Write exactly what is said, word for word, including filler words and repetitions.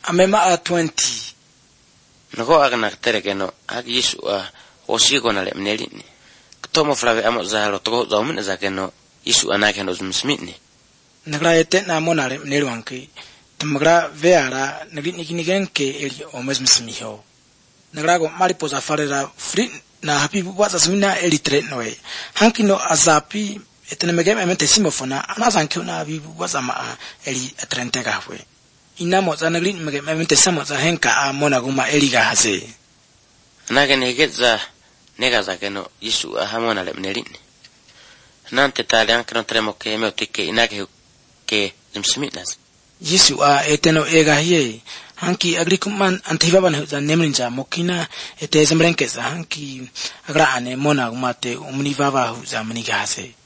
amema a twenty. Nako agna terekeno ag Yesu a osiko na le mnelini. Tomo flave amo zahalo to zomun zakeno Yesu anakeno zumsmitni. Nagra ete na monale mnelwanki. Tamagra veara naginigenke eli omesmsmiho. Nagra go mariposa farera free na happy waza zumina elitre noe. Hankino azapi etenemegeme mente simofona anazanki na bibu waza ma eli atrentega hwe. Inamo zanagli megeme mente samoza henka a monaguma eliga hase. Nagene getza nega zakeno Yesu ahamona le mnelini. Nante tale anche non tremo che me otike inage ke zumsmitnas. Yesu a eteno ega hie hanki agrikuman antivaban huza nemrinja mokina ete zemrenkeza hanki agra ane mona umate umnivava huza mnigase.